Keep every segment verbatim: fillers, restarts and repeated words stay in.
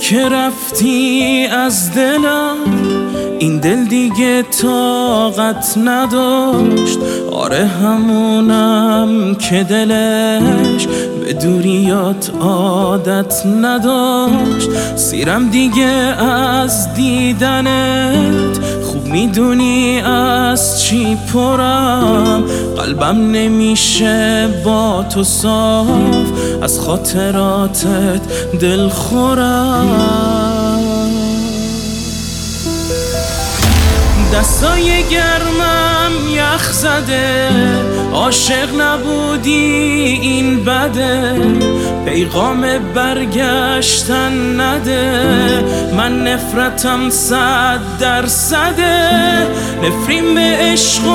که رفتی از دلم، این دل دیگه طاقت نداشت. آره همونم که دلش به دوریات عادت نداشت. سیرم دیگه از دیدنت، خوب میدونی از چی پرم. قلبم نمیشه با تو صاف، از خاطراتت دل خورم. دستای گرمم یخ زده، عاشق نبودی این بده. پیغام برگشتن نده، من نفرتم صد درصده. نفرین به عشق و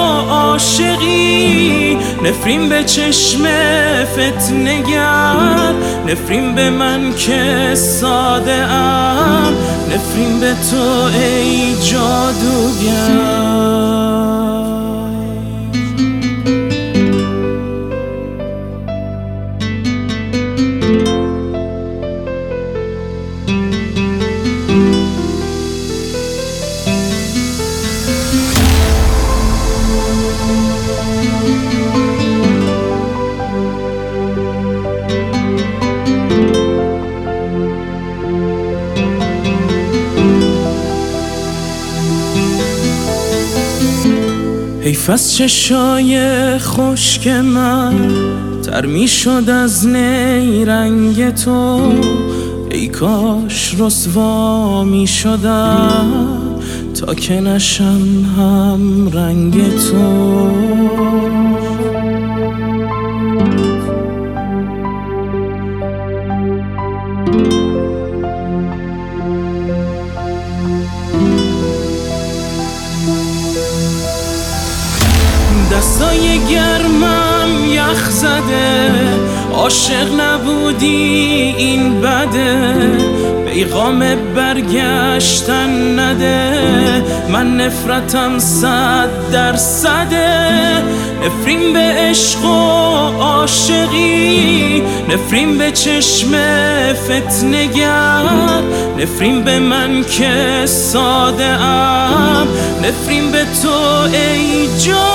عاشقی، نفرین به چشم فتنه‌گر، نفرین به من که ساده ام، نفرین به تو ای جادوگر. حیف از چشای خشک من، تر می شد از نیرنگ تو. ای کاش رسوا می شدم تا که نشم هم رنگ تو. دستای گرمم یخ زده، عاشق نبودی این بده. پیغام برگشتن نده، من نفرتم صد درصده. نفرین به عشق و عاشقی، نفرین به چشم فتنه‌گر، نفرین به من که ساده ام، نفرین به تو ای جان.